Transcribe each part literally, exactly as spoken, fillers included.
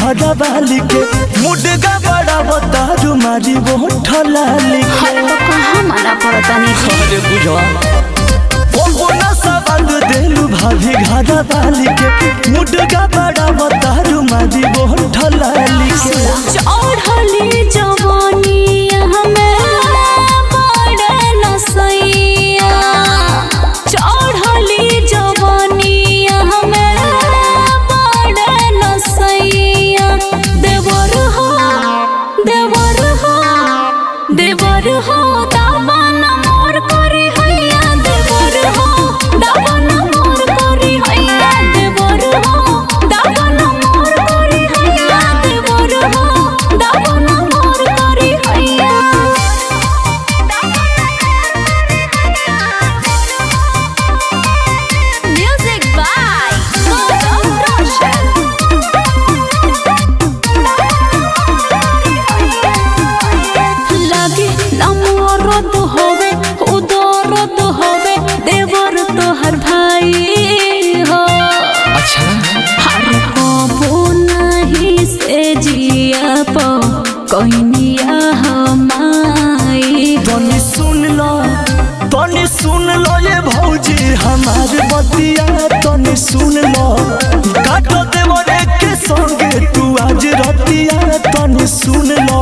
घड़ा वाली के मुडगा बड़ा बतारू मारी वो ठलाली के कहाँ मना पड़ता नहीं हमरे बुझवा वो ना सबंध देलू भाभी घड़ा वाली के मुडगा बड़ा बतारू मारी वो ठलाली के चढ़ली जवानी हमें बड़े नसैया चढ़ली जवानी हमें बड़े नसैया देवर हो देवर हो देवर हो दामन मोर करी हैया देवर हो दामन मोर करी हैया देवर हो दामन मोर करी हैया देवर हो दामन मोर करी हैया म्यूजिक बाय गौतम रोशन लागे नमोरद होवे उदरद होवे देवर तोहर भाई हो अच्छा हर कबो नहीं से जिया पो कहनिया हमाई तनी सुन लो तनी सुन लो ये भौजी हमार बतिया तनी सुन लो काटो देवरे के संगे तू आज रतिया तनी सुन लो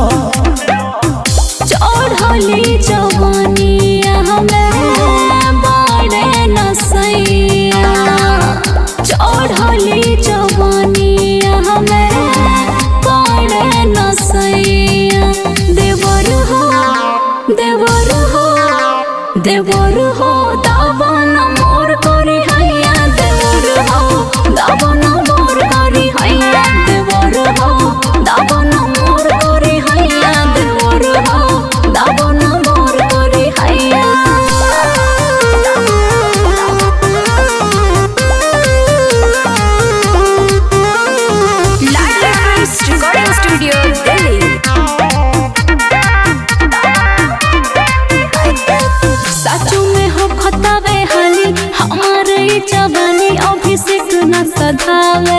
चढ़ली जवानी हमें बड़े नसैया चढ़ली जवानी हमें बड़े नसैया देवर हो देवर हो देवर हो दावन मोर करी हैया देवर हो दावन मोर करी हैया देवर हो दावन मोर करी हैया देवर हो दावन मोर करी हैया Ladli films recording studio Delhi साचू में हो खतावे हाली हमारे जवानी अभिषेक न सधावे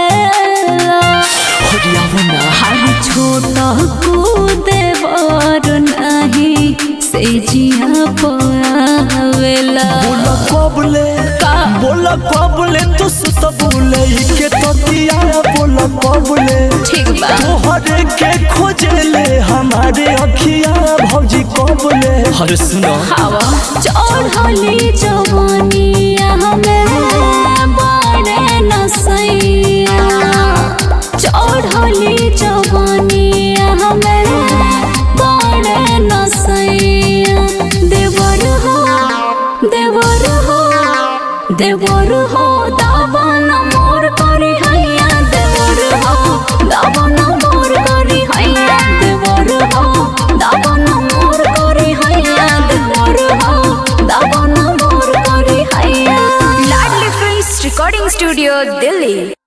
हर छोटा कूदेवर नहीं से जिया पावेला बोला कबले बोला कबले तू सुत बोले के ततिया बोला कबले ठीक बा तोहरे के खोजले हमारे अखिया भौजी कबले हर सुनो हवा चढ़ली जवानी हमें बड़े नसैया चढ़ली जवानी हमें बड़े नसैया देवर हो देवर हो देवर हो दावन मोर करी हैया देवर हो दावन मोर करी हैया देवर हो दावन मोर करी हैया देवर हो दावन मोर करी हैया Ladli films recording studio Delhi.